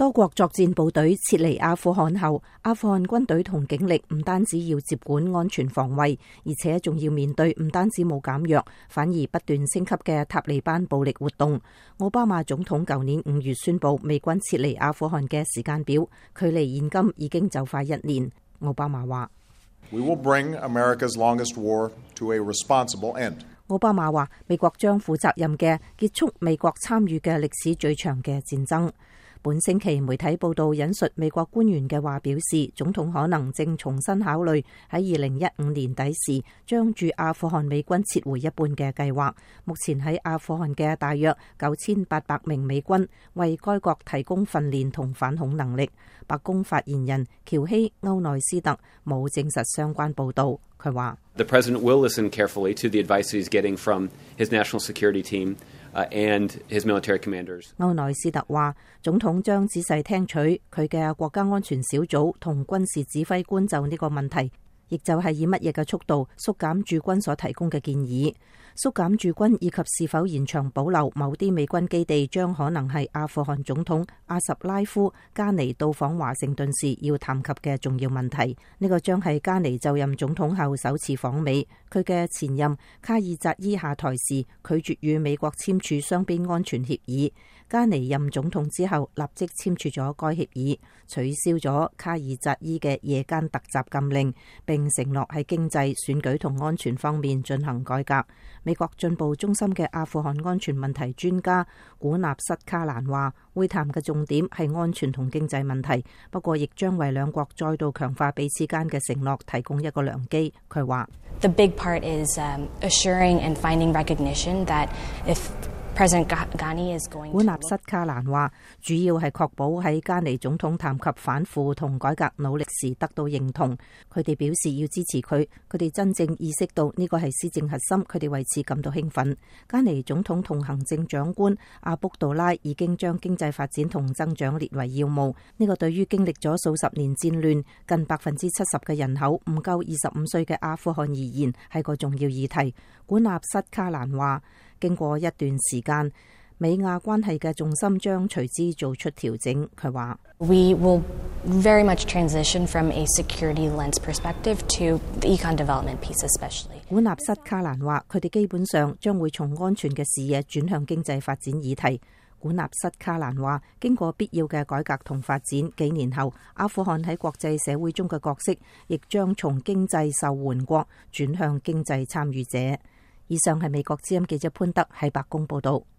多國作戰部隊撤離阿富汗後，阿富汗軍隊同警力唔單止要接管安全防衛，而且仲要面對唔單止冇減弱，反而不斷升級嘅塔利班暴力活動。奧巴馬總統舊年5月宣布美軍撤離阿富汗嘅時間表，距離現今已經就快1年。奧巴馬話 ：We will bring America's longest war to a responsible end. 奧巴馬話美國將負責任嘅結束美國參與嘅歷史最長嘅戰爭。本星期媒體報道引述美國官員嘅話表示，總統可能正重新考慮喺2015年底時將駐阿富汗美軍撤回一半嘅計劃。目前喺阿富汗嘅大約9800名美軍為該國提供訓練同反恐能力。白宮發言人喬希歐內斯特冇證實相關報導。佢話 ：The president will listen carefully to the advice he's getting from his national security team and his military commanders. 歐內斯特話，總統將仔細聽取佢嘅國家安全小組同軍事指揮官就呢個問題，亦就係以乜嘢嘅速度縮減駐軍所提供嘅建議。縮減駐軍以及是否延長保留某啲美軍基地，將可能係阿富汗總統阿什拉夫加尼到訪華盛頓時要談及嘅重要問題。呢個將係加尼就任總統後首次訪美。佢嘅前任卡爾扎伊下台時拒絕與美國簽署雙邊安全協議。加尼任總統之後立即簽署咗該協議，取消咗卡爾扎伊嘅夜間突襲禁令，並承諾喺經濟、選舉同安全方面進行改革。美國進步中心嘅阿富汗安全問題專家古納塞卡蘭話，會談嘅重點係安全同經濟問題，不過亦將為兩國再度強化彼此間嘅承諾提供一個良機。佢話 ：The big part is assuring and finding recognition that if President Ghani is going to... 古納塞卡蘭話，主要係確保喺加尼總統談及反腐同改革努力時得到認同。佢哋表示要支持佢，佢哋真正意識到呢個係施政核心，佢哋為此感到興奮。加尼總統同行政長官阿卜杜拉已經將經濟發展同增長列為要務。呢個對於經歷咗數十年戰亂、近70%嘅人口唔夠25歲嘅阿富汗而言係個重要議題。古納塞卡蘭話，經過一段時間，美亞關係嘅重心將隨之做出調整。佢話 ：We will very much transition from a security lens perspective to the econ development piece, especially. 古納塞卡蘭話：佢哋基本上將會從安全嘅視野轉向經濟發展議題。古納塞卡蘭話：經過必要嘅改革同發展，幾年後阿富汗喺國際社會中嘅角色，亦將從經濟受援國轉向經濟參與者。以上係美國之音記者潘德喺白宮報道。